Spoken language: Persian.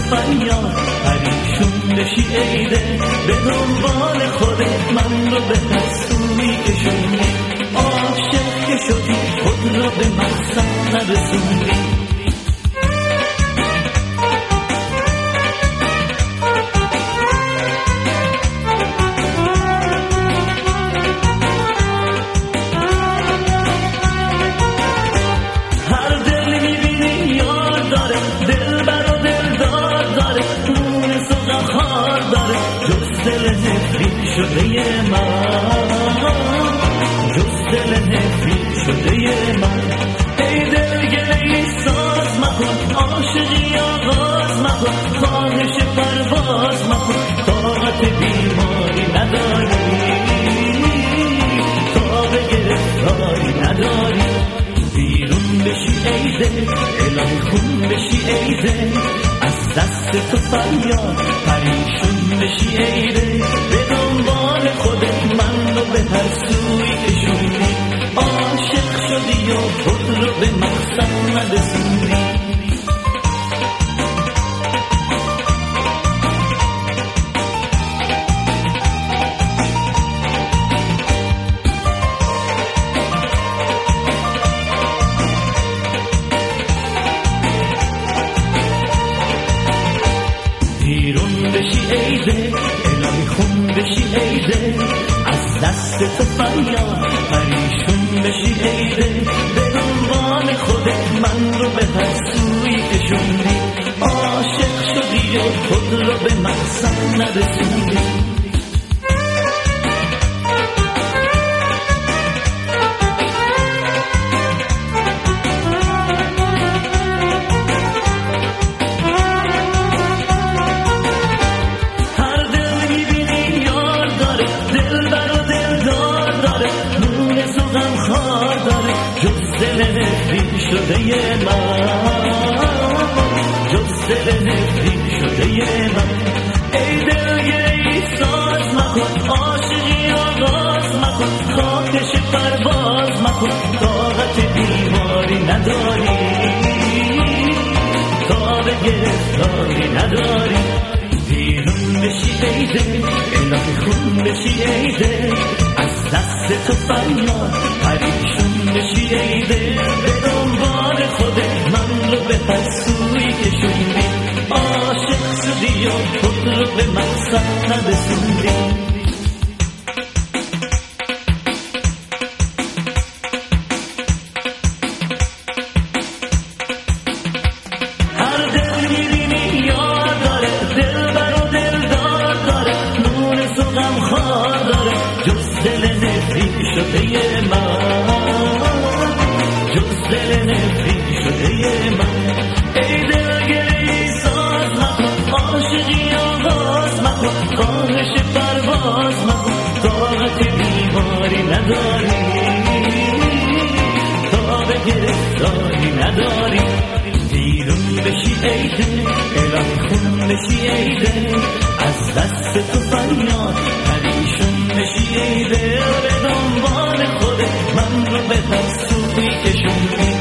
فریاد پریشون بشی ای دل، به دنبال خودت من رو به دستوری کشوندی، عاشق که شدی خود رو به مقصد نرسوندی. شده من جز دل نفرین شده من، ای دل گله‌ای ساز مکن، عاشقی آغاز مکن، خواهش پرواز مکن، طاقت بیماری نداری، تاب گرفتاری نداری. بیرون بشی ای دل، الهی خون بشی ای دل، از دست تو فریاد پریشون بشی ای دل، به دنبال خودت من رو به هر سوی کشوندی، عاشق شدی و خود رو به مقصد نرسوندی. بیرون بشی ای دل، الهی خون بشی ای دل، از دست تو فریاد پریشون بشی ای دل، به دنبال خودت من رو به هر سوی کشوندی، عاشق شدی و خود رو به مقصد نرسوندی. شده من جز دل نفرین شده من، ای دلگیری ساز مکن، عاشقی آغاز مکن، خواهش پرواز مکن، طاقت بیماری نداری، تاب گرفتاری نداری. بیرون بشی ای دل، الهی خون بشی ای دل، از دست تو فریاد پریشون بشی ای دل، به دنبال خودت من رو به هر سوی کشوندی، عاشق شدی و خود رو به مقصد نرسوندی. هر دلگیری یاد داره، دلبر و دلدار داره، مونس و غمخوار داره، جز دل نفرین شده من، جز دل نفرین شده من، ای دلگیری ساز مکن، عاشقی آغاز مکن، خواهش پرواز مکن، طاقت بیماری نداری، تاب گرفتاری نداری. بیرون بشی ای دل، الهی خون بشی ای دل، از دست تو فریاد پریشون بشی ای دل، به دنبال خودت من رو به هر سوی کشوندی،